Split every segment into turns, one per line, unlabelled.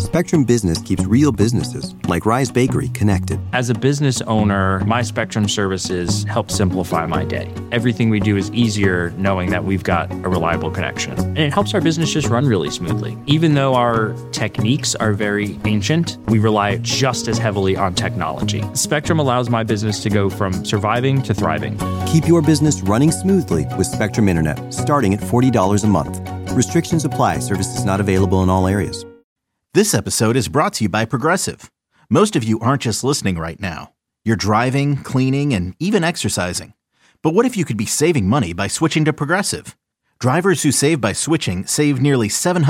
Spectrum Business keeps real businesses, like Rise Bakery, connected.
As a business owner, my Spectrum services help simplify my day. Everything we do is easier knowing that we've got a reliable connection. And it helps our business just run really smoothly. Even though our techniques are very ancient, we rely just as heavily on technology. Spectrum allows my business to go from surviving to thriving.
Keep your business running smoothly with Spectrum Internet, starting at $40 a month. Restrictions apply. Services not available in all areas.
This episode is brought to you by Progressive. Most of you aren't just listening right now. You're driving, cleaning, and even exercising. But what if you could be saving money by switching to Progressive? Drivers who save by switching save nearly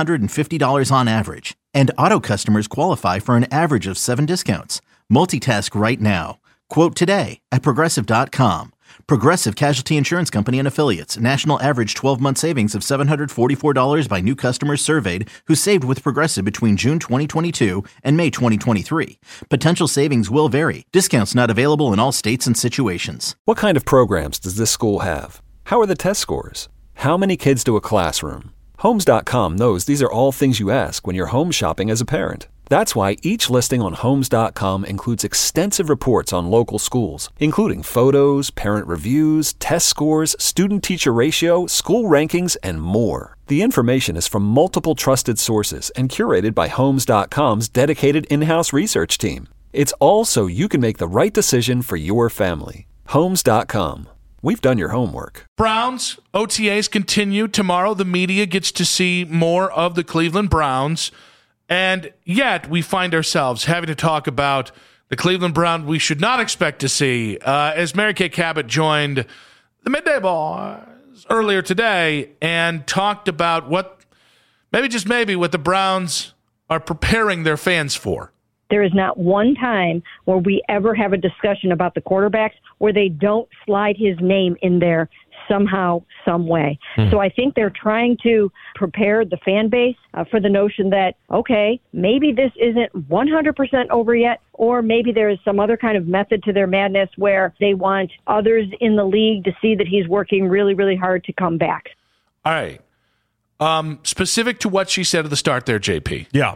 $750 on average. And auto customers qualify for an average of 7 discounts. Multitask right now. Quote today at Progressive.com. Progressive Casualty Insurance Company and Affiliates. National average 12-month savings of $744 by new customers surveyed who saved with Progressive between June 2022 and May 2023. Potential savings will vary. Discounts not available in all states and situations.
What kind of programs does this school have? How are the test scores? How many kids do a classroom? Homes.com knows these are all things you ask when you're home shopping as a parent. That's why each listing on Homes.com includes extensive reports on local schools, including photos, parent reviews, test scores, student-teacher ratio, school rankings, and more. The information is from multiple trusted sources and curated by Homes.com's dedicated in-house research team. It's all so you can make the right decision for your family. Homes.com. We've done your homework.
Browns, OTAs continue. Tomorrow, the media gets to see more of the Cleveland Browns. And yet, we find ourselves having to talk about the Cleveland Browns we should not expect to see. As Mary Kay Cabot joined the Midday Ball earlier today and talked about what the Browns are preparing their fans for.
There is not one time where we ever have a discussion about the quarterbacks where they don't slide his name in there somehow, some way. So I think they're trying to prepare the fan base for the notion that, okay, maybe this isn't 100% over yet, or maybe there is some other kind of method to their madness where they want others in the league to see that he's working really, really hard to come back.
All right. Specific to what she said at the start there, JP.
Yeah.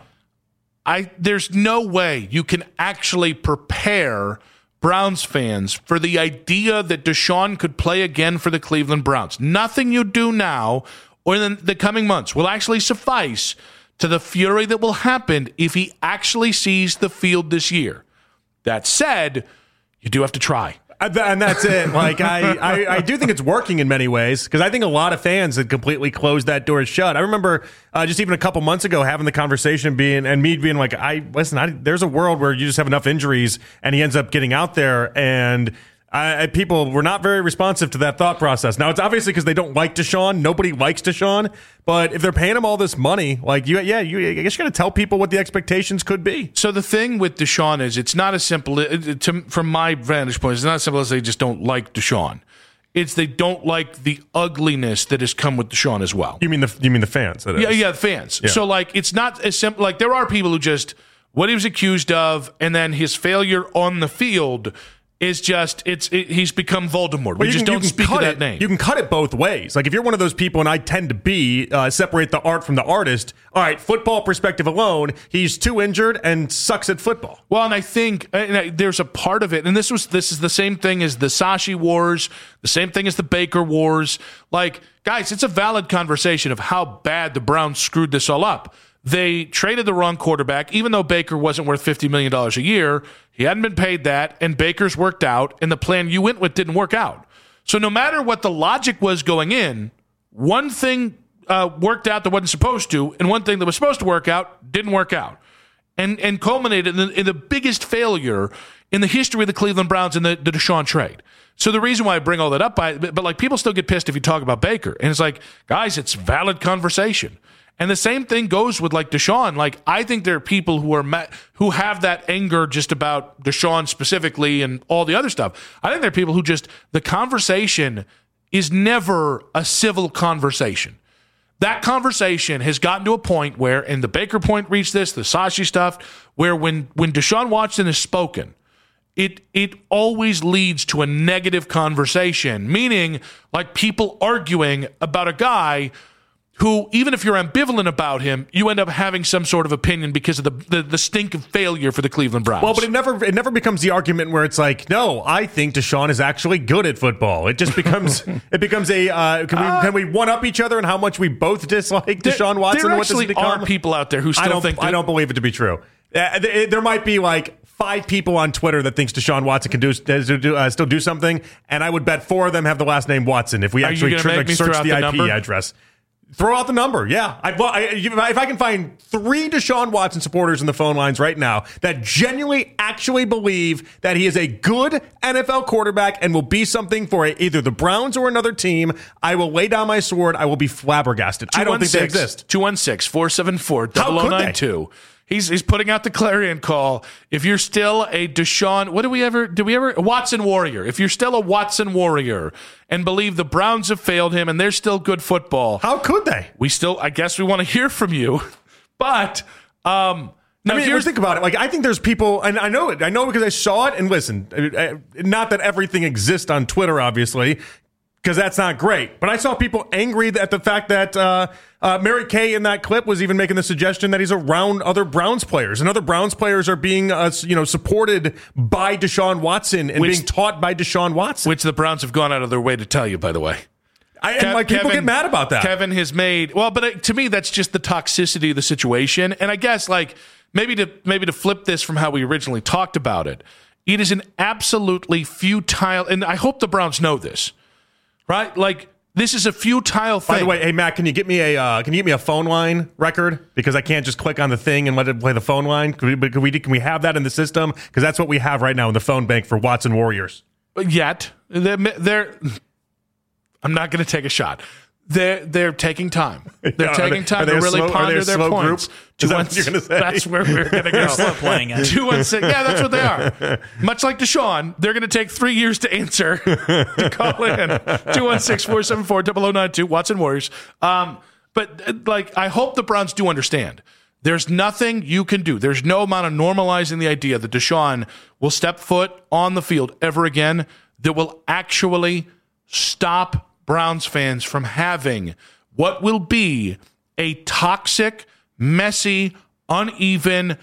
There's no way you can actually prepare Browns fans for the idea that Deshaun could play again for the Cleveland Browns. Nothing you do now or in the coming months will actually suffice to the fury that will happen if he actually sees the field this year. That said, you do have to try.
And that's it. Like I do think it's working in many ways because I think a lot of fans had completely closed that door shut. I remember just even a couple months ago having the conversation being like, there's a world where you just have enough injuries and he ends up getting out there and people were not very responsive to that thought process. Now, it's obviously because they don't like Deshaun. Nobody likes Deshaun. But if they're paying him all this money, I guess you got to tell people what the expectations could be.
So the thing with Deshaun is it's not as simple, from my vantage point, it's not as simple as they just don't like Deshaun. It's they don't like the ugliness that has come with Deshaun as well.
You mean the fans?
Yeah, the fans. Yeah. So, it's not as simple. Like, there are people who just, what he was accused of and then his failure on the field is just, he's become Voldemort. We just don't speak of that name.
You can cut it both ways. Like, if you're one of those people, and I tend to be, separate the art from the artist, all right, football perspective alone, he's too injured and sucks at football.
Well, and I think there's a part of it, and this is the same thing as the Sashi wars, the same thing as the Baker wars. Like, guys, it's a valid conversation of how bad the Browns screwed this all up. They traded the wrong quarterback, even though Baker wasn't worth $50 million a year. He hadn't been paid that, and Baker's worked out, and the plan you went with didn't work out. So no matter what the logic was going in, one thing worked out that wasn't supposed to, and one thing that was supposed to work out didn't work out, and culminated in the biggest failure in the history of the Cleveland Browns in the Deshaun trade. So the reason why I bring all that up, but people still get pissed if you talk about Baker, and it's like, guys, it's valid conversation. And the same thing goes with Deshaun. I think there are people who have that anger just about Deshaun specifically and all the other stuff. I think there are people who the conversation is never a civil conversation. That conversation has gotten to a point where, and the Baker point reached this, the Sashi stuff, where when Deshaun Watson has spoken, it always leads to a negative conversation, meaning people arguing about a guy who, even if you're ambivalent about him, you end up having some sort of opinion because of the stink of failure for the Cleveland Browns.
Well, but it never becomes the argument where it's like, no, I think Deshaun is actually good at football. It just becomes can we one up each other in how much we both dislike Deshaun Watson?
There actually are people out there who still think
I don't believe it to be true. There might be like 5 people on Twitter that thinks Deshaun Watson can still do something, and I would bet 4 of them have the last name Watson if we actually search the IP address. Throw out the number, yeah. If I can find 3 Deshaun Watson supporters in the phone lines right now that genuinely actually believe that he is a good NFL quarterback and will be something for either the Browns or another team, I will lay down my sword. I will be flabbergasted. I don't think they exist.
216-474-0092. He's putting out the clarion call. If you're still a Deshaun, Watson warrior. If you're still a Watson warrior and believe the Browns have failed him and they're still good football,
how could they?
I guess we want to hear from you. But
think about it. Like, I think there's people, and I know it. I know because I saw it. And listen, not that everything exists on Twitter, obviously, because that's not great. But I saw people angry at the fact that Mary Kay in that clip was even making the suggestion that he's around other Browns players, and other Browns players are being supported by Deshaun Watson and being taught by Deshaun Watson,
which the Browns have gone out of their way to tell you, by the way.
People get mad about that.
Kevin has made but to me that's just the toxicity of the situation, and I guess maybe to flip this from how we originally talked about it, it is an absolutely futile, and I hope the Browns know this. Right? Like, this is a futile thing.
By the way, hey, Matt, can you get me a phone line record? Because I can't just click on the thing and let it play the phone line. Can we have that in the system? Because that's what we have right now in the phone bank for Watson Warriors.
Yet, I'm not going to take a shot. They're taking time. They're taking time to really ponder their points.
Is that what you're going to say?
That's where we're going to go.
Slow playing it.
216. Yeah, that's what they are. Much like Deshaun, they're going to take 3 years to answer. To call in 216-474-0092. Watson Warriors. But I hope the Browns do understand. There's nothing you can do. There's no amount of normalizing the idea that Deshaun will step foot on the field ever again that will actually stop Browns fans from having what will be a toxic, messy, uneven,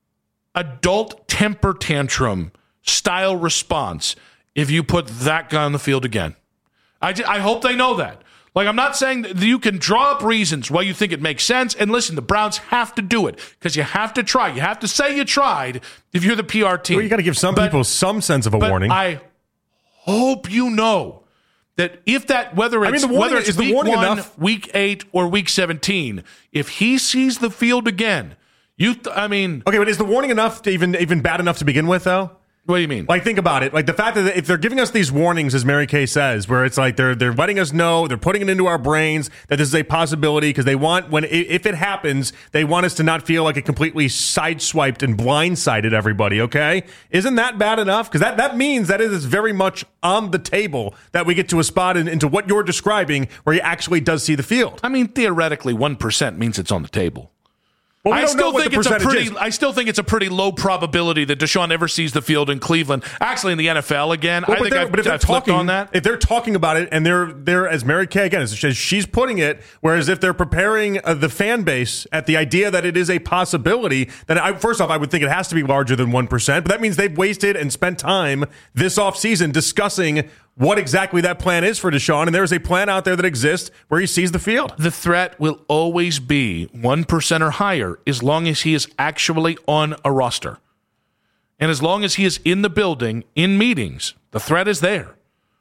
adult temper tantrum style response if you put that guy on the field again. I hope they know that. I'm not saying that you can draw up reasons why you think it makes sense. And listen, the Browns have to do it because you have to try. You have to say you tried if you're the PR team.
Well, you got to give people some sense of a warning.
I hope you know that if that, whether it's week 1, week 8, or week 17, if he sees the field again, okay, but is the warning enough to even bad enough to begin with, though? What do you mean?
Think about it. The fact that if they're giving us these warnings, as Mary Kay says, where it's they're letting us know, they're putting it into our brains that this is a possibility because they want, if it happens, they want us to not feel like it completely sideswiped and blindsided everybody, okay? Isn't that bad enough? Because that means that it is very much on the table that we get to a spot into what you're describing where he actually does see the field.
I mean, theoretically, 1% means it's on the table.
Well,
I still think it's a pretty low probability that Deshaun ever sees the field in Cleveland. Actually, in the NFL again,
but if they're talking on that, if they're talking about it, and they're as Mary Kay again, as she's putting it, whereas if they're preparing the fan base at the idea that it is a possibility, then first off, I would think it has to be larger than 1%. But that means they've wasted and spent time this offseason discussing what exactly that plan is for Deshaun, and there's a plan out there that exists where he sees the field.
The threat will always be 1% or higher as long as he is actually on a roster. And as long as he is in the building, in meetings, the threat is there.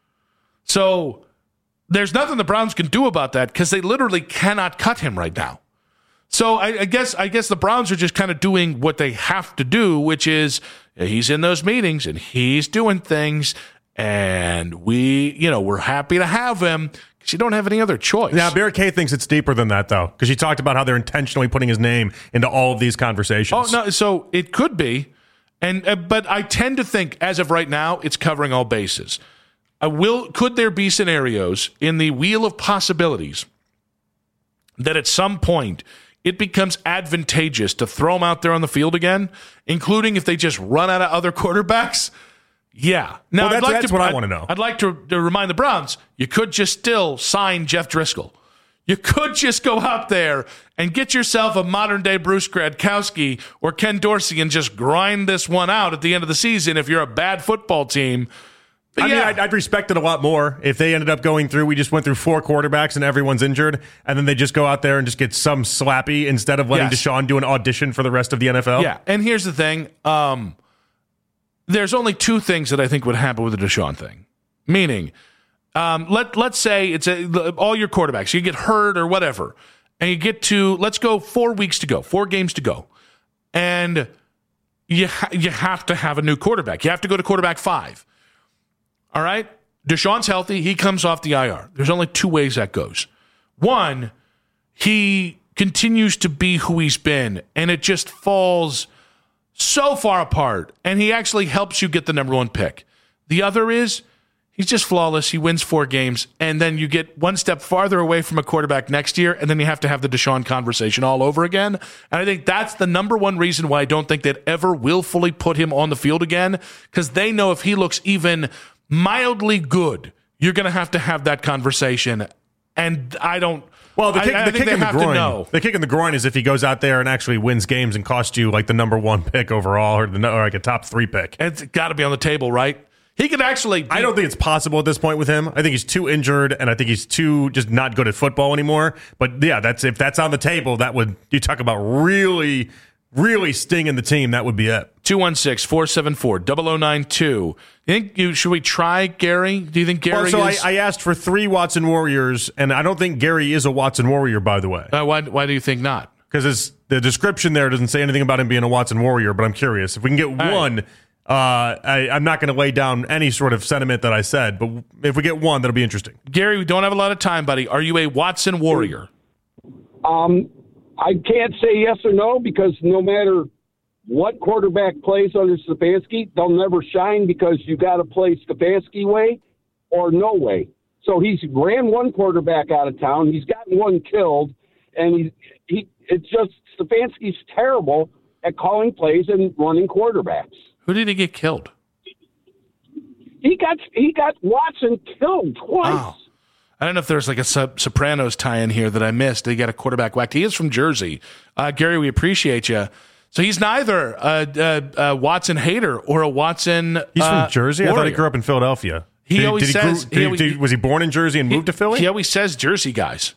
So there's nothing the Browns can do about that because they literally cannot cut him right now. So I guess the Browns are just kind of doing what they have to do, which is he's in those meetings and he's doing things. And we're happy to have him because you don't have any other choice.
Now, Mary Kay thinks it's deeper than that, though, because she talked about how they're intentionally putting his name into all of these conversations.
Oh, no, so it could be. But I tend to think, as of right now, it's covering all bases. Could there be scenarios in the wheel of possibilities that at some point it becomes advantageous to throw him out there on the field again, including if they just run out of other quarterbacks? Yeah. Now,
that's what I want to know.
I'd like to remind the Browns, you could just still sign Jeff Driscoll. You could just go out there and get yourself a modern-day Bruce Gradkowski or Ken Dorsey and just grind this one out at the end of the season if you're a bad football team. But
I mean, I'd respect it a lot more if they ended up going through, we just went through 4 quarterbacks and everyone's injured, and then they just go out there and just get some slappy instead of letting Deshaun do an audition for the rest of the NFL.
Yeah, and here's the thing. There's only 2 things that I think would happen with the Deshaun thing. Meaning, let's say it's all your quarterbacks. You get hurt or whatever, and you get to, let's go 4 weeks to go, 4 games to go, and you have to have a new quarterback. You have to go to quarterback 5. All right? Deshaun's healthy. He comes off the IR. There's only 2 ways that goes. One, he continues to be who he's been, and it just falls so far apart, and he actually helps you get the number 1 pick. The other is he's just flawless. He wins 4 games, and then you get one step farther away from a quarterback next year, and then you have to have the Deshaun conversation all over again. And I think that's the number 1 reason why I don't think they'd ever willfully put him on the field again, because they know if he looks even mildly good, you're going to have that conversation. And I don't.
Well, the kick in the groin. The kick in the groin is if he goes out there and actually wins games and costs you like the number 1 pick overall, or like a top 3 pick.
It's got to be on the table, right? He could actually.
I don't think it's possible at this point with him. I think he's too injured, and I think he's too just not good at football anymore. But yeah, if that's on the table, that would, you talk about really, really stinging the team. That would be it.
216-474-0092. Should we try Gary? Do you think Gary is?
I asked for 3 Watson Warriors, and I don't think Gary is a Watson Warrior, by the way.
Why do you think not?
Because the description there doesn't say anything about him being a Watson Warrior, but I'm curious. If we can get one, I'm not going to lay down any sort of sentiment that I said, but if we get one, that'll be interesting.
Gary, we don't have a lot of time, buddy. Are you a Watson Warrior?
I can't say yes or no, because no matter what quarterback plays under Stefanski, they'll never shine, because you got to play Stefanski way or no way. So he's ran one quarterback out of town. He's gotten one killed, and it's just Stefanski's terrible at calling plays and running quarterbacks.
Who did he get killed?
He got Watson killed twice.
Oh. I don't know if there's like a Sopranos tie-in here that I missed. They got a quarterback whacked. He is from Jersey. Gary, we appreciate you. So he's neither a Watson hater or a Watson
He's from Jersey?
Warrior.
I thought he grew up in Philadelphia.
He always says...
Was he born in Jersey and moved to Philly?
He always says Jersey guys.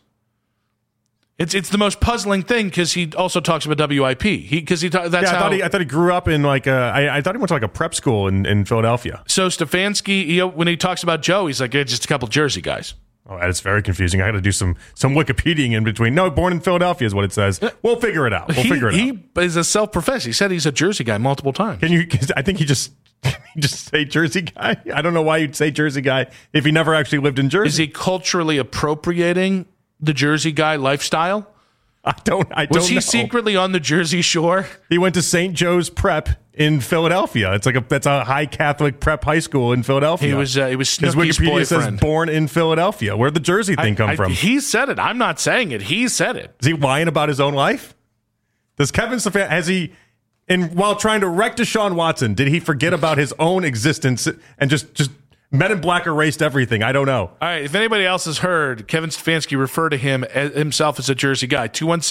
It's the most puzzling thing, because he also talks about WIP. I thought he grew up in like I thought he went to like a prep school in Philadelphia. So Stefanski, when he talks about Joe, he's like, just a couple Jersey guys.
Oh, that's very confusing. I got to do some Wikipediaing in between. No, born in Philadelphia is what it says. We'll figure it out.
He is a self-professed. He said he's a Jersey guy multiple times.
I think he just say Jersey guy. I don't know why you'd say Jersey guy if he never actually lived in Jersey.
Is he culturally appropriating the Jersey guy lifestyle?
I don't
Was he
know.
secretly on the Jersey Shore?
He went to St. Joe's Prep in Philadelphia. That's a high Catholic prep high school in Philadelphia.
He was Snooki's
His Wikipedia
boyfriend.
says born in Philadelphia. Where'd the Jersey thing come from?
He said it. I'm not saying it. He said it.
Is he lying about his own life? Does Kevin Stefanski, while trying to wreck Deshaun Watson, did he forget about his own existence and just Men in Black erased everything? I don't know.
All right, if anybody else has heard Kevin Stefanski refer to himself as a Jersey guy,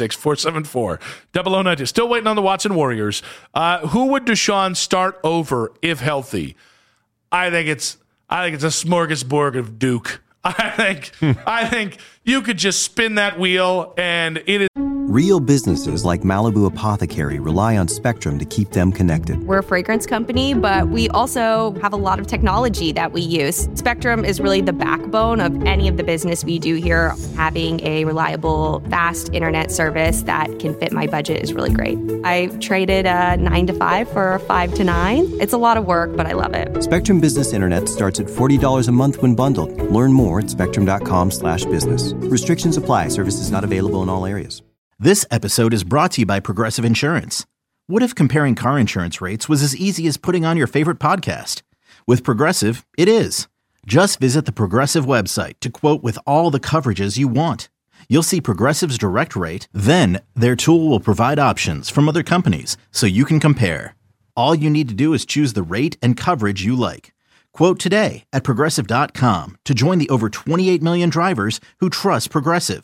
216-474-0092. Still waiting on the Watson Warriors. Who would Deshaun start over if healthy? I think it's a smorgasbord of Duke. I think you could just spin that wheel, and it is.
Real businesses like Malibu Apothecary rely on Spectrum to keep them connected.
We're a fragrance company, but we also have a lot of technology that we use. Spectrum is really the backbone of any of the business we do here. Having a reliable, fast internet service that can fit my budget is really great. I traded a 9 to 5 for a 5 to 9. It's a lot of work, but I love it.
Spectrum Business Internet starts at $40 a month when bundled. Learn more at spectrum.com/business. Restrictions apply. Services not available in all areas.
This episode is brought to you by Progressive Insurance. What if comparing car insurance rates was as easy as putting on your favorite podcast? With Progressive, it is. Just visit the Progressive website to quote with all the coverages you want. You'll see Progressive's direct rate, then their tool will provide options from other companies so you can compare. All you need to do is choose the rate and coverage you like. Quote today at Progressive.com to join the over 28 million drivers who trust Progressive.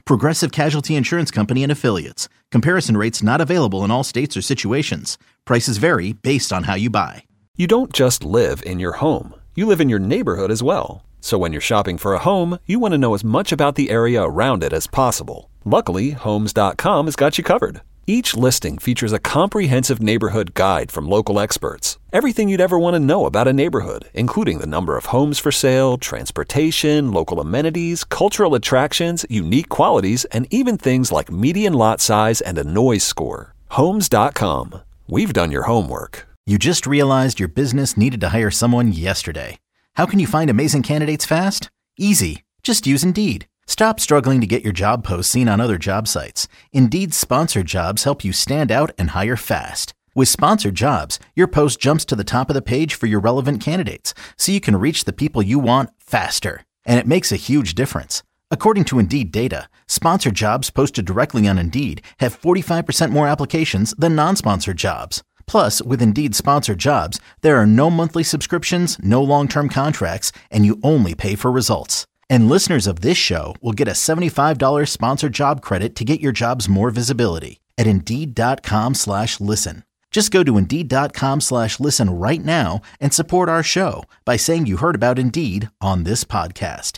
Progressive Casualty Insurance Company and Affiliates. Comparison rates not available in all states or situations. Prices vary based on how you buy.
You don't just live in your home. You live in your neighborhood as well. So when you're shopping for a home, you want to know as much about the area around it as possible. Luckily, Homes.com has got you covered. Each listing features a comprehensive neighborhood guide from local experts. Everything you'd ever want to know about a neighborhood, including the number of homes for sale, transportation, local amenities, cultural attractions, unique qualities, and even things like median lot size and a noise score. Homes.com. We've done your homework.
You just realized your business needed to hire someone yesterday. How can you find amazing candidates fast? Easy. Just use Indeed. Stop struggling to get your job posts seen on other job sites. Indeed's sponsored jobs help you stand out and hire fast. With sponsored jobs, your post jumps to the top of the page for your relevant candidates, so you can reach the people you want faster. And it makes a huge difference. According to Indeed data, sponsored jobs posted directly on Indeed have 45% more applications than non-sponsored jobs. Plus, with Indeed sponsored jobs, there are no monthly subscriptions, no long-term contracts, and you only pay for results. And listeners of this show will get a $75 sponsored job credit to get your jobs more visibility at Indeed.com/listen. Just go to Indeed.com/listen right now and support our show by saying you heard about Indeed on this podcast.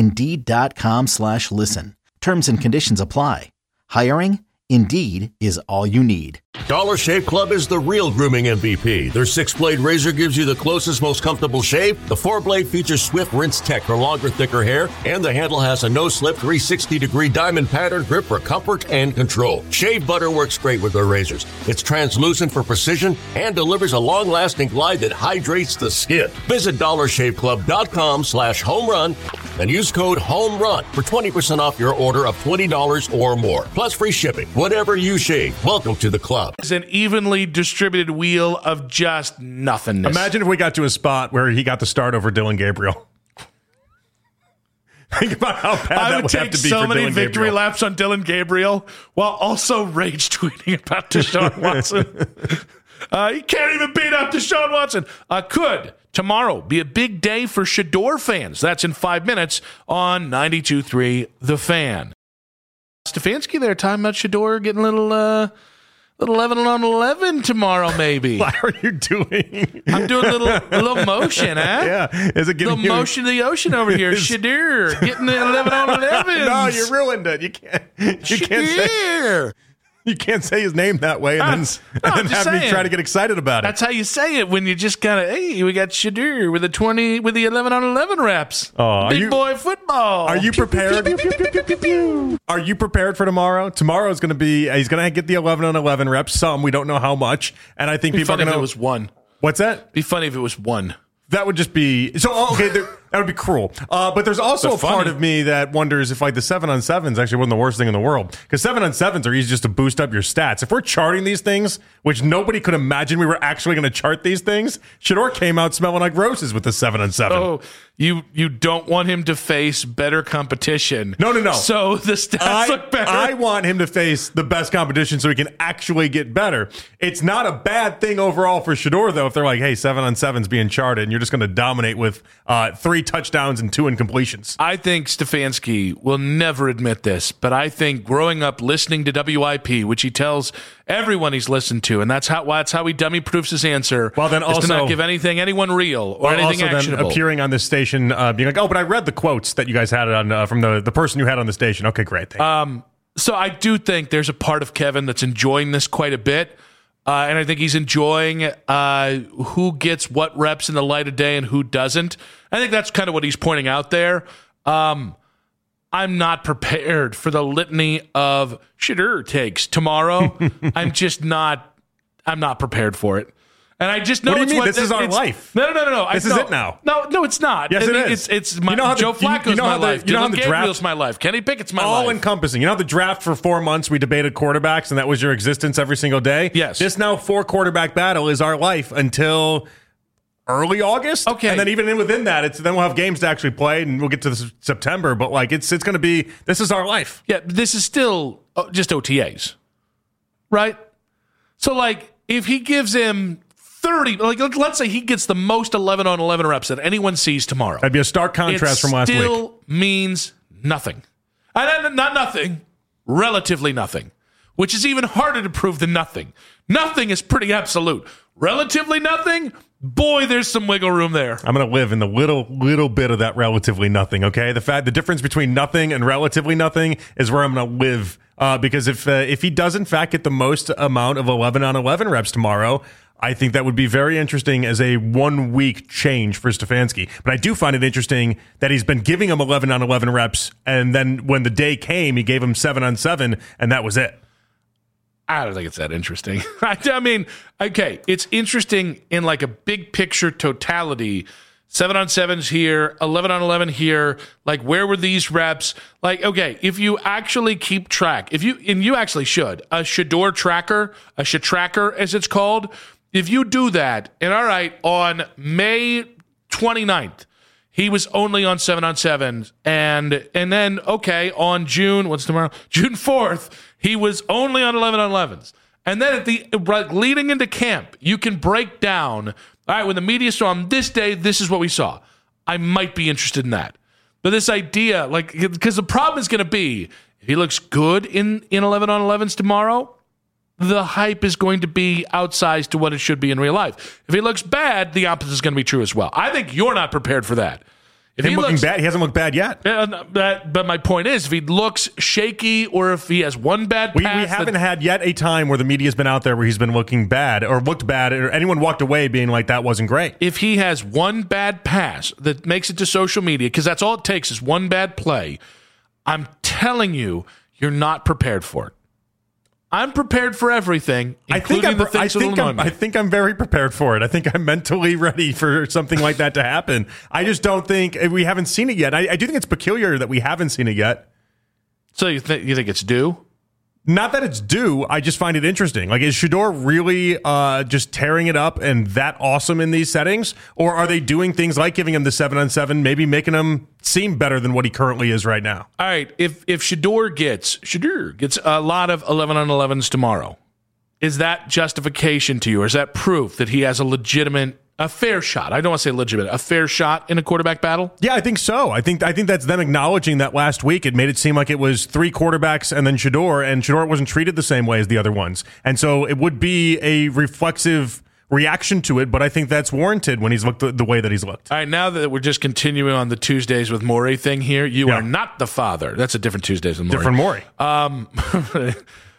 Indeed.com/listen. Terms and conditions apply. Hiring? Indeed is all you need.
Dollar Shave Club is the real grooming MVP. Their 6-blade razor gives you the closest, most comfortable shave. The 4-blade features Swift Rinse Tech for longer, thicker hair, and the handle has a no-slip 360-degree diamond pattern grip for comfort and control. Shave butter works great with their razors. It's translucent for precision and delivers a long-lasting glide that hydrates the skin. Visit DollarShaveClub.com/homerun and use code HOMERUN for 20% off your order of $20 or more, plus free shipping. Whatever you shave, welcome to the club.
It's an evenly distributed wheel of just nothingness.
Imagine if we got to a spot where he got the start over Dylan Gabriel. Think about how bad that would have to be for Dylan Gabriel. I would take so many victory laps
on Dylan Gabriel while also rage tweeting about Deshaun Watson. He can't even beat up Deshaun Watson. Could tomorrow be a big day for Shedeur fans? That's in 5 minutes on 92.3 The Fan. Stefanski there talking about Shedeur getting a little 11 on 11 tomorrow, maybe.
What are you doing?
I'm doing a little motion, huh?
Yeah. Is it giving
little motion of the ocean over here? Shedeur getting the 11 on 11.
No, you ruined it. You can't say his name that way and then have me try to get excited about it.
That's how you say it when you just kind of, hey, we got Shedeur with the 11 on 11 reps.
Oh,
Big boy football.
Are you prepared? Are you prepared for tomorrow? Tomorrow is going to be, he's going to get the 11 on 11 reps. Some, we don't know how much. And I think people are going to.
If it was one.
What's that?
Be funny if it was one.
That would just be okay. That would be cruel. But there's also a part of me that wonders if like the 7-on-7s actually wasn't the worst thing in the world, because 7-on-7s are easy just to boost up your stats. If we're charting these things, which nobody could imagine we were actually going to chart these things, Shedeur came out smelling like roses with the 7-on-7.
Oh, you don't want him to face better competition.
No.
So the stats look better.
I want him to face the best competition so he can actually get better. It's not a bad thing overall for Shedeur, though, if they're like, hey, 7-on-7's being charted and you're just going to dominate with 3 touchdowns and 2 incompletions.
I think Stefanski will never admit this, but I think growing up listening to WIP, which he tells everyone he's listened to, and that's how he dummy proofs his answer.
Well, then also
to not give anyone real or anything
also
actionable.
Then appearing on this station, being like, oh, but I read the quotes that you guys had on from the person you had on the station. Okay, great. Thank you.
So I do think there's a part of Kevin that's enjoying this quite a bit. And I think he's enjoying who gets what reps in the light of day and who doesn't. I think that's kind of what he's pointing out there. I'm not prepared for the litany of Shedeur takes tomorrow. I'm not prepared for it. And I just know
what do you mean? This is our life.
No.
This is it now.
No, it's not.
Yes, it is.
It's my, Joe Flacco's my life. Dylan Gabriel's my life. Kenny Pickett's my life.
All encompassing. You know how the draft for 4 months we debated quarterbacks and that was your existence every single day?
Yes.
This now 4 quarterback battle is our life until early August.
Okay.
And then even within that, then we'll have games to actually play and we'll get to September. But like it's going to be, this is our life.
Yeah, this is still just OTAs. Right? So like if he gives him 30, like let's say he gets the most 11 on 11 reps that anyone sees tomorrow.
That'd be a stark contrast from last week.
It still means nothing. Not nothing, relatively nothing, which is even harder to prove than nothing. Nothing is pretty absolute. Relatively nothing, boy, there's some wiggle room there.
I'm going to live in the little bit of that relatively nothing, okay? The difference between nothing and relatively nothing is where I'm going to live. Because if he does, in fact, get the most amount of 11-on-11 reps tomorrow, I think that would be very interesting as a 1-week change for Stefanski. But I do find it interesting that he's been giving him 11-on-11 reps, and then when the day came, he gave him 7-on-7, and that was it.
I don't think it's that interesting. I mean, okay, it's interesting in like a big picture totality. 7-on-7s here, 11-on-11 here. Like, where were these reps? Like, okay, if you actually keep track, and you actually should, a Shador tracker, a Shatracker as it's called, if you do that, and all right, on May 29th, he was only on 7-on-7s, and then, okay, on June 4th, he was only on 11-on-11s. And then leading into camp, you can break down, all right, when the media saw him this day, this is what we saw. I might be interested in that. But this idea, like, because the problem is going to be, if he looks good in 11-on-11s tomorrow, the hype is going to be outsized to what it should be in real life. If he looks bad, the opposite is going to be true as well. I think you're not prepared for that.
If he looking bad, he hasn't looked bad yet.
But my point is, if he looks shaky or if he has one bad pass.
We haven't had yet a time where the media's been out there where he's been looking bad or looked bad or anyone walked away being like, that wasn't great.
If he has one bad pass that makes it to social media, because that's all it takes is one bad play, I'm telling you, you're not prepared for it. I'm prepared for everything, including the things that'll annoy me.
I think I'm very prepared for it. I think I'm mentally ready for something like that to happen. I just don't think we haven't seen it yet. I do think it's peculiar that we haven't seen it yet.
So you think it's due?
Not that it's due. I just find it interesting. Like, is Shador really just tearing it up and that awesome in these settings? Or are they doing things like giving him the 7-on-7, maybe making him seem better than what he currently is right now?
All right. If Shador gets a lot of 11-on-11s tomorrow, is that justification to you? Or is that proof that he has a fair shot? I don't want to say legitimate, a fair shot in a quarterback battle?
Yeah, I think so. I think that's them acknowledging that last week it made it seem like it was 3 quarterbacks and then Shador, and Shador wasn't treated the same way as the other ones. And so it would be a reflexive reaction to it, but I think that's warranted when he's looked the way that he's looked.
All right, now that we're just continuing on the Tuesdays with Morey thing here, you are not the father. That's a different Tuesdays with Morey.
Different Morey.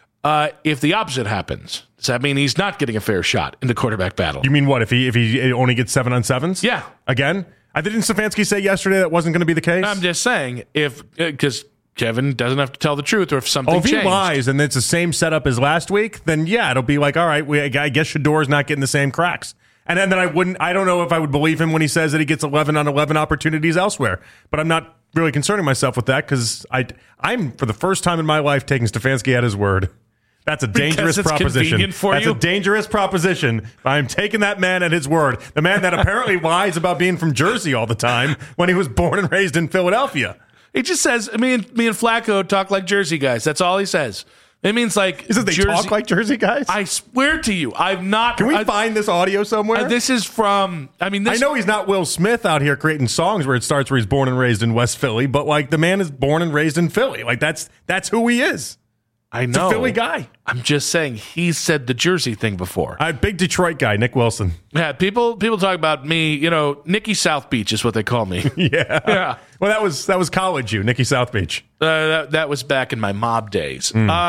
If the opposite happens, does that mean he's not getting a fair shot in the quarterback battle?
You mean what, if he only gets 7-on-7s?
Yeah.
Again? Didn't Stefanski say yesterday that wasn't going to be the case?
I'm just saying, because Kevin doesn't have to tell the truth, or if something changed.
If he lies and it's the same setup as last week, then yeah, it'll be like, all right, I guess Shador's not getting the same cracks. And then I don't know if I would believe him when he says that he gets 11-on-11 opportunities elsewhere. But I'm not really concerning myself with that because I'm, for the first time in my life, taking Stefanski at his word. That's a dangerous proposition. That's a dangerous proposition. I'm taking that man at his word. The man that apparently lies about being from Jersey all the time when he was born and raised in Philadelphia.
He just says, me and Flacco talk like Jersey guys. That's all he says. It means like...
Is it they talk like Jersey guys?
I swear to you, I've not...
Can we find this audio somewhere?
This is from... I
know he's not Will Smith out here creating songs where it starts where he's born and raised in West Philly, but like the man is born and raised in Philly. Like that's who he is.
I know.
He's a Philly guy.
I'm just saying he's said the Jersey thing before.
Big Detroit guy, Nick Wilson.
Yeah, people talk about me, Nicky South Beach is what they call me.
Yeah. Well, that was college Nicky South Beach.
That was back in my mob days.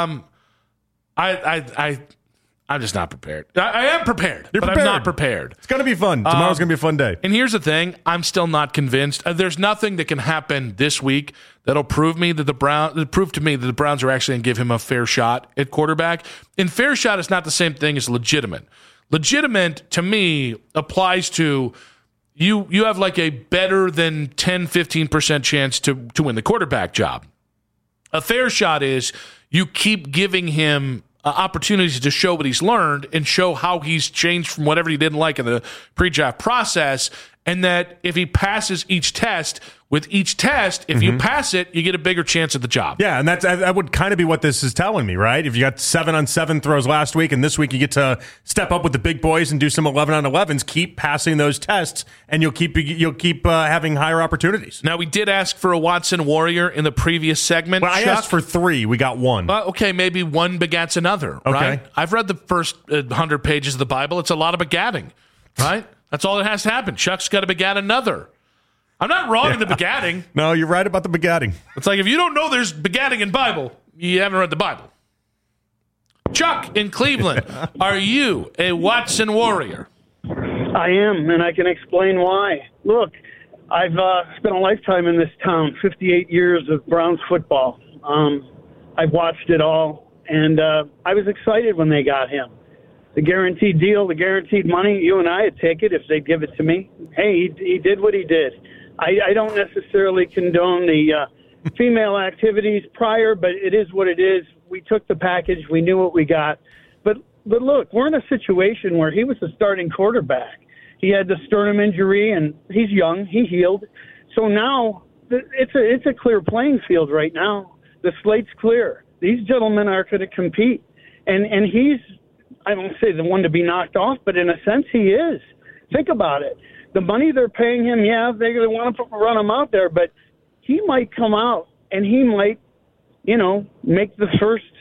I'm just not prepared. I am prepared, but I'm not prepared.
It's going to be fun. Tomorrow's going to be a fun day.
And here's the thing. I'm still not convinced. There's nothing that can happen this week that'll prove to me that the Browns are actually going to give him a fair shot at quarterback. And fair shot is not the same thing as legitimate. Legitimate, to me, applies to you have like a better than 10, 15% chance to win the quarterback job. A fair shot is you keep giving him opportunities to show what he's learned and show how he's changed from whatever he didn't like in the pre-draft process, and that if he passes each test, with each test, if you pass it, you get a bigger chance at the job.
Yeah, and that would kind of be what this is telling me, right? If you got 7-on-7 throws last week, and this week you get to step up with the big boys and do some 11-on-11s, keep passing those tests, and you'll keep having higher opportunities.
Now, we did ask for a Watson Warrior in the previous segment.
Well, I
Chuck.
asked for 3. We got 1.
Okay, maybe one begats another,
Okay.
right? I've read the first 100 pages of the Bible. It's a lot of begatting, right? That's all that has to happen. Chuck's got to begat another. I'm not wrong in the begatting.
No, you're right about the begatting.
It's like if you don't know there's begatting in Bible, you haven't read the Bible. Chuck in Cleveland, are you a Watson Warrior?
I am, and I can explain why. Look, I've spent a lifetime in this town, 58 years of Browns football. I've watched it all, and I was excited when they got him. The guaranteed deal, the guaranteed money, you and I would take it if they'd give it to me. Hey, he did what he did. I don't necessarily condone the female activities prior, but it is what it is. We took the package. We knew what we got. But look, we're in a situation where he was the starting quarterback. He had the sternum injury, and he's young. He healed. So now it's a clear playing field right now. The slate's clear. These gentlemen are going to compete. And he's, I don't say the one to be knocked off, but in a sense he is. Think about it. The money they're paying him, yeah, they're going to want to run him out there, but he might come out and he might, make the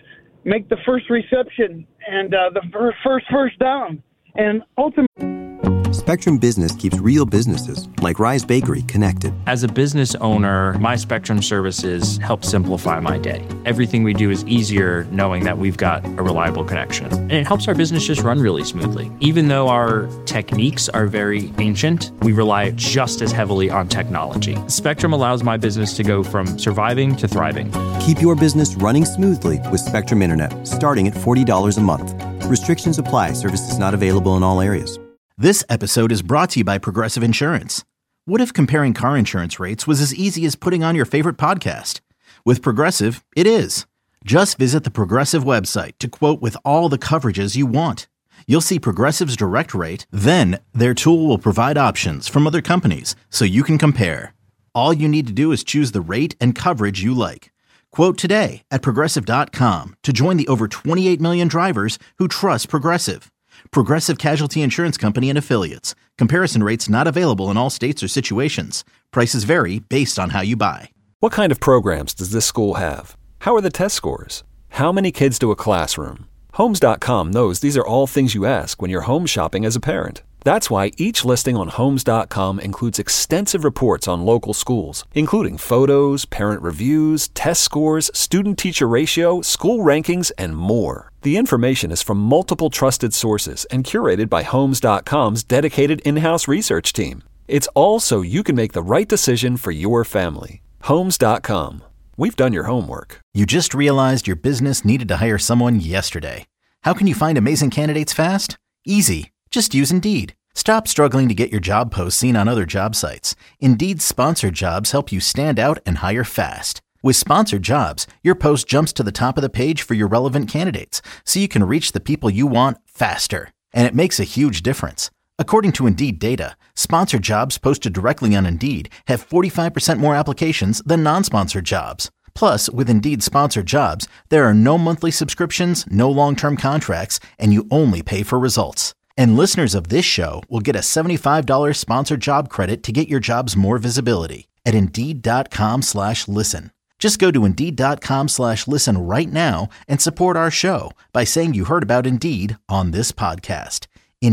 first reception and the first down. And ultimately,
Spectrum Business keeps real businesses like Rise Bakery connected.
As a business owner, my Spectrum services help simplify my day. Everything we do is easier knowing that we've got a reliable connection. And it helps our business just run really smoothly. Even though our techniques are very ancient, we rely just as heavily on technology. Spectrum allows my business to go from surviving to thriving.
Keep your business running smoothly with Spectrum Internet, starting at $40 a month. Restrictions apply. Services not available in all areas.
This episode is brought to you by Progressive Insurance. What if comparing car insurance rates was as easy as putting on your favorite podcast? With Progressive, it is. Just visit the Progressive website to quote with all the coverages you want. You'll see Progressive's direct rate, then their tool will provide options from other companies so you can compare. All you need to do is choose the rate and coverage you like. Quote today at Progressive.com to join the over 28 million drivers who trust Progressive. Progressive Casualty Insurance Company and Affiliates. Comparison rates not available in all states or situations. Prices vary based on how you buy.
What kind of programs does this school have? How are the test scores? How many kids do a classroom? Homes.com knows these are all things you ask when you're home shopping as a parent. That's why each listing on Homes.com includes extensive reports on local schools, including photos, parent reviews, test scores, student-teacher ratio, school rankings, and more. The information is from multiple trusted sources and curated by Homes.com's dedicated in-house research team. It's all so you can make the right decision for your family. Homes.com. We've done your homework.
You just realized your business needed to hire someone yesterday. How can you find amazing candidates fast? Easy. Just use Indeed. Stop struggling to get your job posts seen on other job sites. Indeed's sponsored jobs help you stand out and hire fast. With sponsored jobs, your post jumps to the top of the page for your relevant candidates, so you can reach the people you want faster. And it makes a huge difference. According to Indeed data, sponsored jobs posted directly on Indeed have 45% more applications than non-sponsored jobs. Plus, with Indeed sponsored jobs, there are no monthly subscriptions, no long-term contracts, and you only pay for results. And listeners of this show will get a $75 sponsored job credit to get your jobs more visibility at Indeed.com/listen. Just go to Indeed.com/listen right now and support our show by saying you heard about Indeed on this podcast.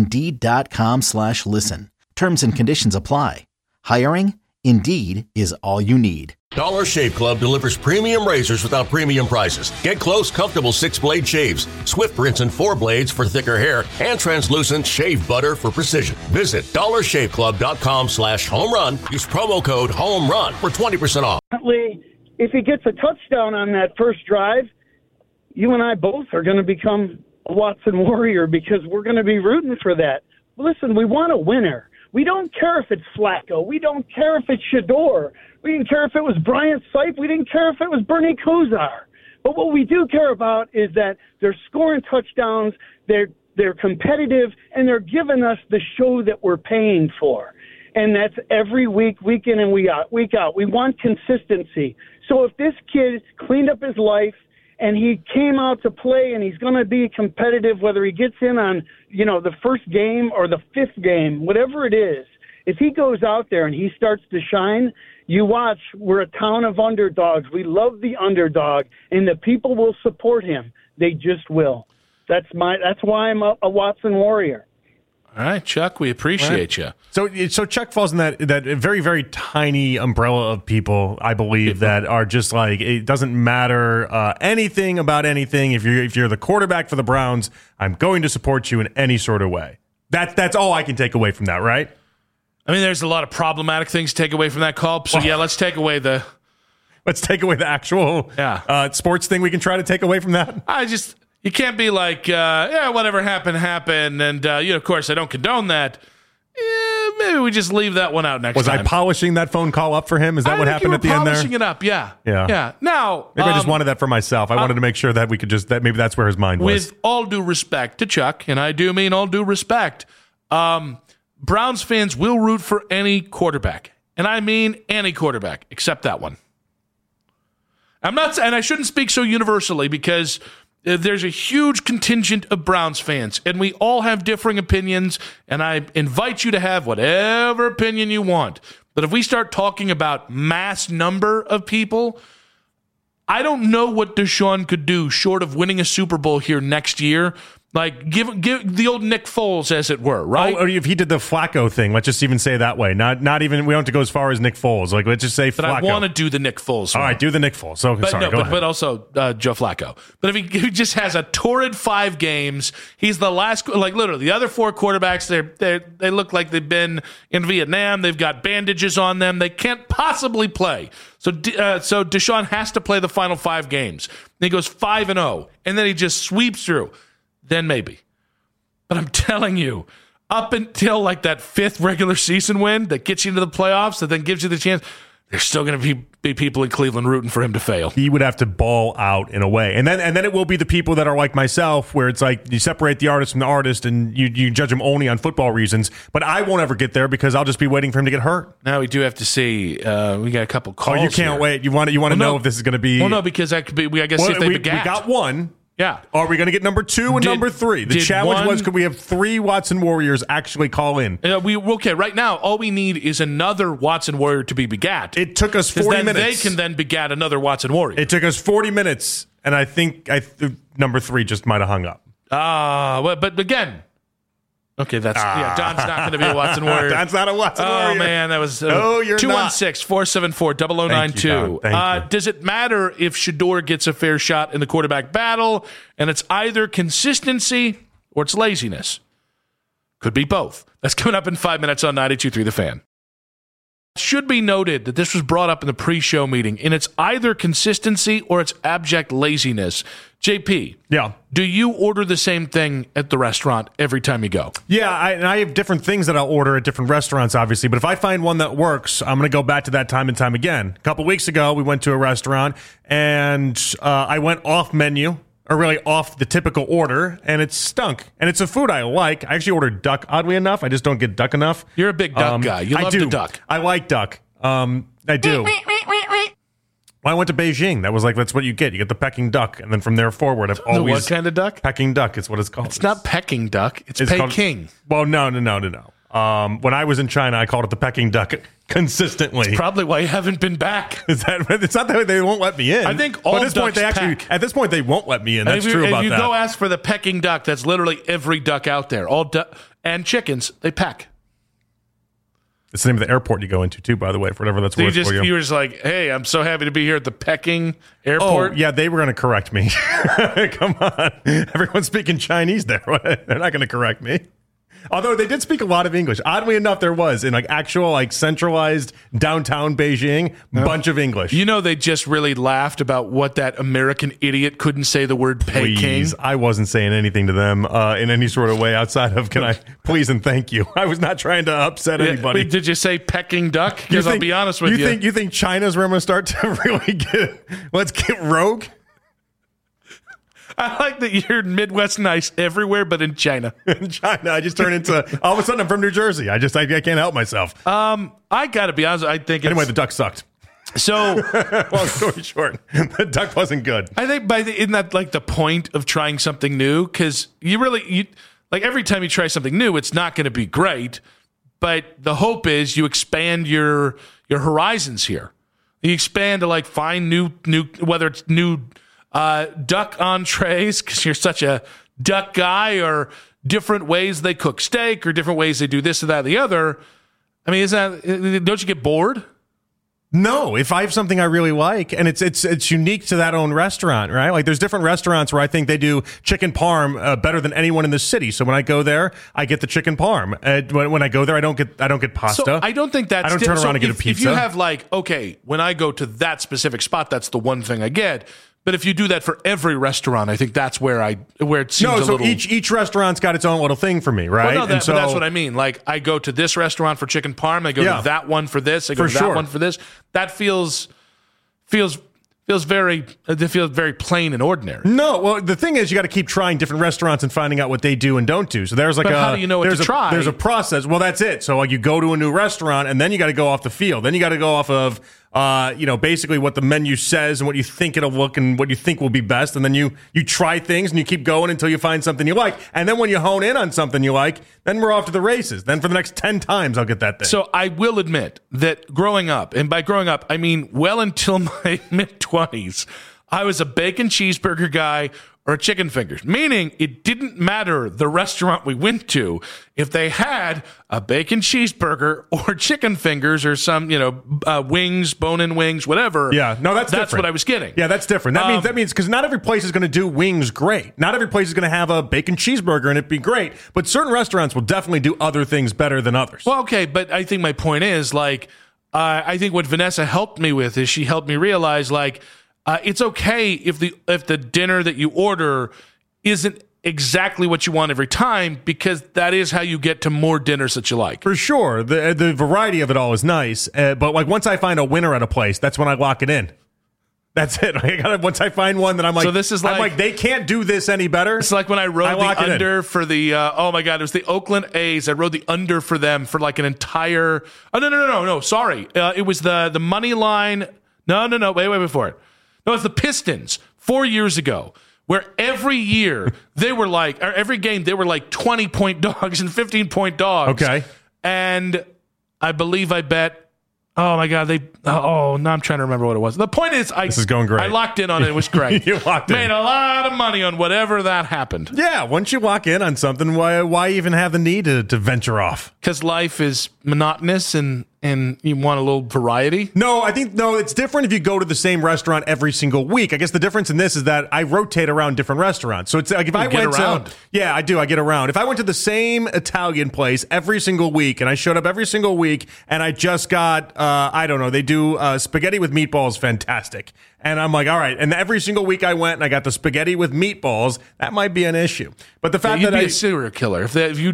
Indeed.com/listen. Terms and conditions apply. Hiring? Indeed is all you need.
Dollar Shave Club delivers premium razors without premium prices. Get close, comfortable 6-blade shaves, swift rinse and 4 blades for thicker hair, and translucent shave butter for precision. Visit dollarshaveclub.com/home run. Use promo code HOMERUN for 20% off.
If he gets a touchdown on that first drive, you and I both are going to become a Watson Warrior because we're going to be rooting for that. Listen, we want a winner. We don't care if it's Flacco. We don't care if it's Shador. We didn't care if it was Brian Sipe. We didn't care if it was Bernie Kosar. But what we do care about is that they're scoring touchdowns, they're competitive, and they're giving us the show that we're paying for. And that's every week, week in and week out. We want consistency. So if this kid cleaned up his life and he came out to play and he's going to be competitive, whether he gets in on, the first game or the fifth game, whatever it is, if he goes out there and he starts to shine, you watch, we're a town of underdogs. We love the underdog, and the people will support him. They just will. That's why I'm a Watson Warrior.
All right, Chuck, we appreciate you.
So Chuck falls in that very, very tiny umbrella of people, I believe, that are just like, it doesn't matter anything about anything. If you're the quarterback for the Browns, I'm going to support you in any sort of way. That's all I can take away from that, right?
I mean, there's a lot of problematic things to take away from that call. So, let's take away the
actual sports thing we can try to take away from that.
You can't be like, whatever happened. And, of course, I don't condone that. Maybe we just leave that one out next time.
Was I polishing that phone call up for him? Is that what happened at the end there?
Polishing it up, yeah. Now,
maybe I just wanted that for myself. I wanted to make sure that we could maybe that's where his mind was.
With all due respect to Chuck, and I do mean all due respect, Browns fans will root for any quarterback. And I mean any quarterback, except that one. And I shouldn't speak so universally because there's a huge contingent of Browns fans, and we all have differing opinions, and I invite you to have whatever opinion you want. But if we start talking about mass number of people, I don't know what Deshaun could do short of winning a Super Bowl here next year. Like, give the old Nick Foles, as it were, right?
Oh, if he did the Flacco thing, let's just even say it that way. Not even, we don't have to go as far as Nick Foles. Like, let's just say Flacco.
But I want to do the Nick Foles.
All right, do the Nick Foles. So,
but also Joe Flacco. But if he just has a torrid 5 games, he's the last, like literally, the other 4 quarterbacks, they look like they've been in Vietnam. They've got bandages on them. They can't possibly play. So Deshaun has to play the final 5 games. Then he goes 5-0, and then he just sweeps through. Then maybe. But I'm telling you, up until like that 5th regular season win that gets you into the playoffs, that then gives you the chance, there's still going to be people in Cleveland rooting for him to fail.
He would have to ball out in a way. And then it will be the people that are like myself, where it's like you separate the artist from the artist and you judge him only on football reasons. But I won't ever get there because I'll just be waiting for him to get hurt.
Now we do have to see. We got a couple calls.
Oh, you can't wait. You want to know if this is going to be.
Well, no, because that could be. I guess if they begat.
We got one.
Yeah.
Are we going to get number 2 and number 3? The challenge was, could we have 3 Watson Warriors actually call in?
Okay, right now, all we need is another Watson Warrior to be begat.
It took us 40 minutes.
They can then begat another Watson Warrior.
It took us 40 minutes, and I think number 3 just might have hung up.
But again... Okay, Don's not going to be a Watson Warrior.
Don's not a Watson Warrior.
Oh, man, that was...
No, you're
216-474-0092.
Thank you.
Does it matter if Shedeur gets a fair shot in the quarterback battle, and it's either consistency or it's laziness? Could be both. That's coming up in 5 minutes on 92.3 The Fan. Should be noted that this was brought up in the pre-show meeting, and it's either consistency or it's abject laziness. JP, do you order the same thing at the restaurant every time you go?
Yeah, I have different things that I'll order at different restaurants, obviously. But if I find one that works, I'm going to go back to that time and time again. A couple weeks ago, we went to a restaurant, and I went off menu, or really off the typical order, and it stunk. And it's a food I like. I actually ordered duck, oddly enough. I just don't get duck enough.
You're a big duck guy. You love the duck.
I like duck. I do. Well, I went to Beijing. That's what you get. You get the Peking duck, and then from there forward, I've always...
What kind of duck?
Peking duck is what it's called.
It's not Peking duck. It's Peking.
Well, no. When I was in China, I called it the Peking duck consistently.
That's probably why you haven't been back.
It's not that they won't let me in.
I think all ducks
peck. At this point, they won't let me in. That's true about that.
If you go ask for the Peking duck, that's literally every duck out there. And chickens, they peck.
It's the name of the airport you go into, too, by the way, for whatever that's worth for you.
You were just like, hey, I'm so happy to be here at the Peking airport.
Oh, yeah, they were going to correct me. Come on. Everyone's speaking Chinese there. They're not going to correct me. Although they did speak a lot of English. Oddly enough, there was in actual centralized downtown Beijing, bunch of English.
You know, they just really laughed about what that American idiot couldn't say the word Peking.
Please, I wasn't saying anything to them in any sort of way outside of can I please and thank you. I was not trying to upset anybody.
Did you say Peking duck? Because I'll be honest with you.
You think China's where I'm going to start to really let's get rogue?
I like that you're Midwest nice everywhere but in China.
In China, I just turn into, all of a sudden I'm from New Jersey. I can't help myself.
I got to be honest, I think
anyway, the duck sucked.
So,
long story short, the duck wasn't good.
I think isn't that like the point of trying something new? Because you like every time you try something new, it's not going to be great. But the hope is you expand your horizons here. You expand to like find new whether it's new duck entrees because you're such a duck guy, or different ways they cook steak, or different ways they do this or that or the other. I mean, don't you get bored?
No, if I have something I really like, and it's unique to that own restaurant, right? Like there's different restaurants where I think they do chicken parm better than anyone in the city. So when I go there, I get the chicken parm. When I go there, I don't get pasta.
So I don't think that's.
I don't turn around and get a pizza.
If you have when I go to that specific spot, that's the one thing I get. But if you do that for every restaurant, I think that's where it seems a little.
Each restaurant's got its own little thing for me, right?
Well, no, but that's what I mean. Like I go to this restaurant for chicken parm, I go to that one for this, I go to that one for this. That feels very plain and ordinary.
No, well, the thing is, you got to keep trying different restaurants and finding out what they do and don't do. So there's
how do you know what to try?
There's a process. Well, that's it. So you go to a new restaurant, and then you got to go off the field. Then you got to go off of basically what the menu says and what you think it'll look and what you think will be best. And then you try things and you keep going until you find something you like. And then when you hone in on something you like, then we're off to the races. Then for the next 10 times, I'll get that thing.
So I will admit that growing up, and by growing up, I mean well until my mid-20s, I was a bacon cheeseburger guy or chicken fingers, meaning it didn't matter the restaurant we went to. If they had a bacon cheeseburger or chicken fingers or some, wings, bone-in wings, whatever.
Yeah, no, that's different.
What I was getting.
Yeah, that's different. That means because not every place is going to do wings great. Not every place is going to have a bacon cheeseburger and it be great. But certain restaurants will definitely do other things better than others.
Well, okay, but I think my point is I think what Vanessa helped me with is she helped me realize it's okay if the dinner that you order isn't exactly what you want every time, because that is how you get to more dinners that you like.
For sure. The variety of it all is nice. But once I find a winner at a place, that's when I lock it in. That's it. Once I find one that I'm like, so this is they can't do this any better.
It's like when I rode the under for the, oh my God, it was the Oakland A's. I rode the under for them for an entire, no, sorry. It was the money line. No, wait before it. No, it's the Pistons 4 years ago, where every year every game they were 20-point dogs and 15-point dogs.
Okay.
And I believe I bet, oh my God, now I'm trying to remember what it was. The point is,
this is going great.
I locked in on it. It was great.
You locked in.
Made a lot of money on whatever that happened.
Yeah, once you lock in on something, why even have the need to venture off?
Because life is monotonous and you want a little variety?
No, it's different if you go to the same restaurant every single week. I guess the difference in this is that I rotate around different restaurants. So it's like if I went around. Yeah, I do. I get around. If I went to the same Italian place every single week and I showed up every single week and I just got, they do spaghetti with meatballs, fantastic. And I'm like, all right. And every single week I went and I got the spaghetti with meatballs. That might be an issue. But the fact
you'd
that
be a serial killer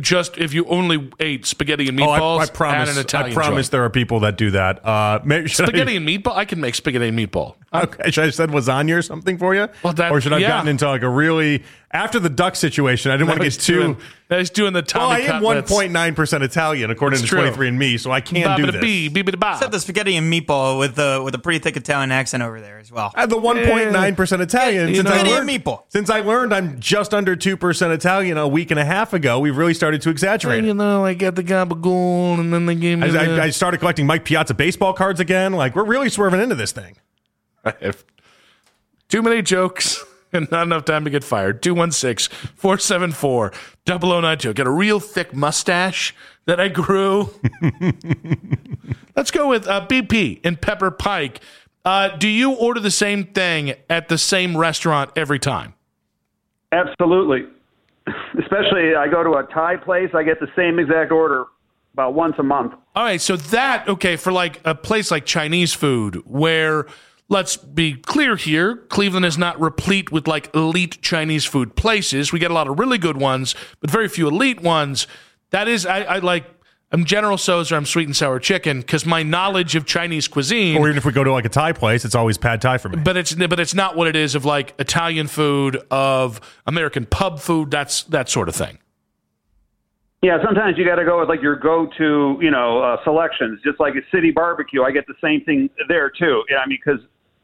if you only ate spaghetti and meatballs.
I promise.
At an Italian
I promise
joint.
There are people that do that.
Spaghetti and meatball. I can make spaghetti and meatball.
Okay, should I have said lasagna or something for you?
Well,
or should I have gotten into a really after the duck situation? I didn't want to get too.
I was doing the Tommy
Well, I am 1.9% Italian according to 23andMe, so I can't do this.
Except the spaghetti and meatball with a pretty thick Italian accent over there as well.
The 1.9% Italian.
Spaghetti and meatball.
Since I learned I'm just under 2% Italian a week and a half ago, we've really started to exaggerate.
I got the gabagool, and then they gave me.
I started collecting Mike Piazza baseball cards again. We're really swerving into this thing.
I have too many jokes and not enough time to get fired. 216-474-0092. Got a real thick mustache that I grew. Let's go with BP in Pepper Pike. Do you order the same thing at the same restaurant every time?
Absolutely. Especially I go to a Thai place, I get the same exact order about once a month.
All right, so for a place like Chinese food where, let's be clear here, Cleveland is not replete with elite Chinese food places. We get a lot of really good ones, but very few elite ones. That is, I'm General Tso's or I'm sweet and sour chicken because my knowledge of Chinese cuisine.
Or even if we go to like a Thai place, it's always pad Thai for me.
But it's not what it is of like Italian food, of American pub food, that sort of thing.
Yeah, sometimes you got to go with like your go-to, selections. Just like a City Barbecue, I get the same thing there too. Yeah, I mean, because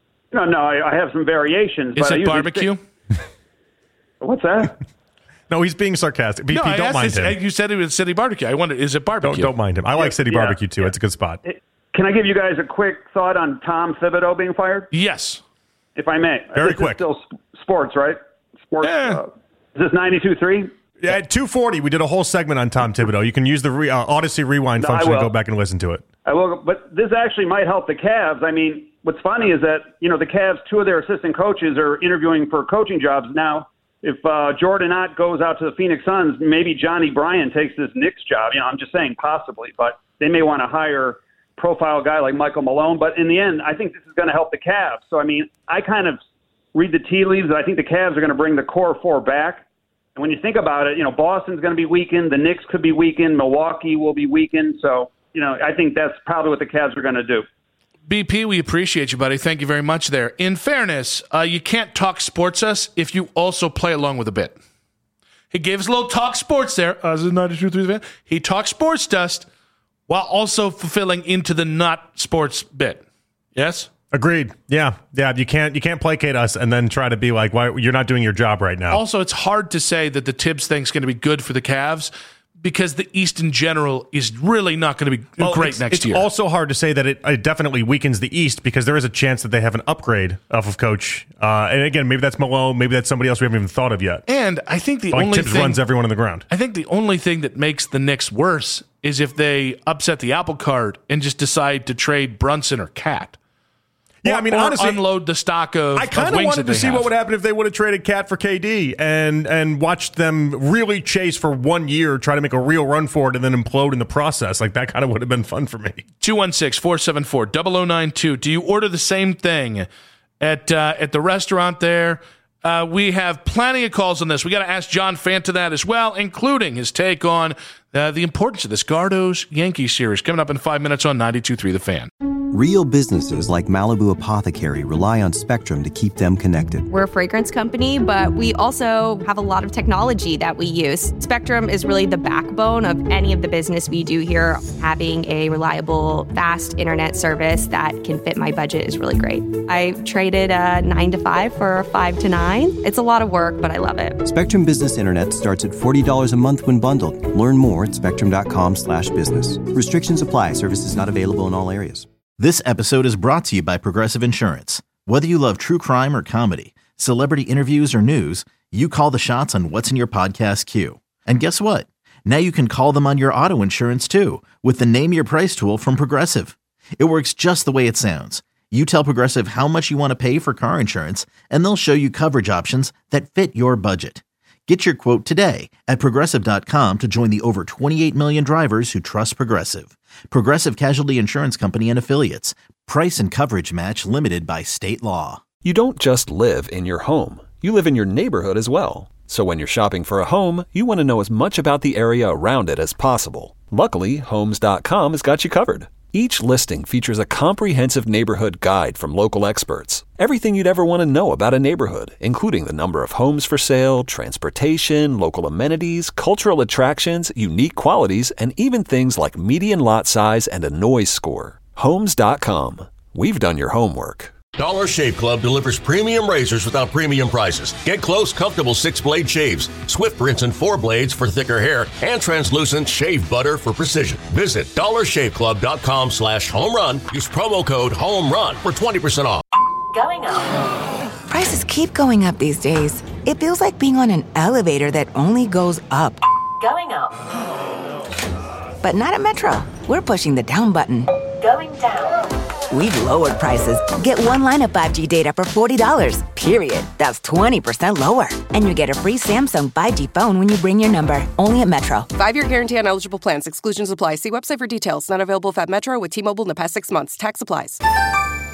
I have some variations.
Is it barbecue?
What's that?
No, he's being sarcastic. BP, don't mind him.
You said it was City Barbecue. I wonder, is it barbecue?
Don't mind him. I like City Barbecue too. It's a good spot.
Can I give you guys a quick thought on Tom Thibodeau being fired?
Yes.
If I may.
Very quick.
Still sports, right? Sports.
Yeah.
Is this 92.3?
Yeah, at 2:40, we did a whole segment on Tom Thibodeau. You can use the Odyssey Rewind function and go back and listen to it.
I will, but this actually might help the Cavs. I mean, what's funny is that, the Cavs, two of their assistant coaches are interviewing for coaching jobs now. If Jordan Ott goes out to the Phoenix Suns, maybe Johnny Bryan takes this Knicks job. I'm just saying possibly, but they may want to hire a profile guy like Michael Malone. But in the end, I think this is going to help the Cavs. So, I mean, I kind of read the tea leaves. I think the Cavs are going to bring the core four back. And when you think about it, Boston's going to be weakened. The Knicks could be weakened. Milwaukee will be weakened. So, I think that's probably what the Cavs are going to do.
BP, we appreciate you, buddy. Thank you very much there. In fairness, you can't talk sports us if you also play along with a bit. He gave us a little talk sports there. As a 92.3 fan, he talked sports dust while also fulfilling into the not sports bit. Yes?
Agreed. Yeah. You can't placate us and then try to be like, why you're not doing your job right now.
Also, it's hard to say that the Tibbs thing's going to be good for the Cavs, because the East in general is really not going to be great next year.
It's also hard to say that it definitely weakens the East, because there is a chance that they have an upgrade off of coach. And again, maybe that's Malone, maybe that's somebody else we haven't even thought of yet.
And I think
Tibbs runs everyone on the ground.
I think the only thing that makes the Knicks worse is if they upset the apple cart and just decide to trade Brunson or Cat.
Yeah, I mean, honestly,
unload the stock of
I kind of wanted to see what would happen if they would have traded Cat for KD and watched them really chase for 1 year, try to make a real run for it, and then implode in the process. Like, that kind of would have been fun for me.
216-474-0092. Do you order the same thing at the restaurant there? We have plenty of calls on this. We got to ask John Fanta that as well, including his take on the importance of this Gardo's Yankee series. Coming up in 5 minutes on 92.3 The Fan.
Real businesses like Malibu Apothecary rely on Spectrum to keep them connected.
We're a fragrance company, but we also have a lot of technology that we use. Spectrum is really the backbone of any of the business we do here. Having a reliable, fast internet service that can fit my budget is really great. I traded a 9 to 5 for a 5 to 9. It's a lot of work, but I love it.
Spectrum Business Internet starts at $40 a month when bundled. Learn more at spectrum.com/business. Restrictions apply. Services not available in all areas.
This episode is brought to you by Progressive Insurance. Whether you love true crime or comedy, celebrity interviews or news, you call the shots on what's in your podcast queue. And guess what? Now you can call them on your auto insurance too, with the Name Your Price tool from Progressive. It works just the way it sounds. You tell Progressive how much you want to pay for car insurance, and they'll show you coverage options that fit your budget. Get your quote today at Progressive.com to join the over 28 million drivers who trust Progressive. Progressive Casualty Insurance Company and Affiliates. Price and coverage match limited by state law.
You don't just live in your home. You live in your neighborhood as well. So when you're shopping for a home, you want to know as much about the area around it as possible. Luckily, Homes.com has got you covered. Each listing features a comprehensive neighborhood guide from local experts. Everything you'd ever want to know about a neighborhood, including the number of homes for sale, transportation, local amenities, cultural attractions, unique qualities, and even things like median lot size and a noise score. Homes.com. We've done your homework.
Dollar Shave Club delivers premium razors without premium prices. Get close, comfortable 6-blade shaves, swift rinse and 4 blades for thicker hair, and translucent shave butter for precision. Visit dollarshaveclub.com/homerun. Use promo code HOMERUN for 20% off.
Going up. Prices keep going up these days. It feels like being on an elevator that only goes up. Going up. But not at Metro. We're pushing the down button. Going down. We've lowered prices. Get one line of 5G data for $40, period. That's 20% lower. And you get a free Samsung 5G phone when you bring your number. Only at Metro.
5-year guarantee on eligible plans. Exclusions apply. See website for details. Not available at Metro with T-Mobile in the past 6 months. Tax applies.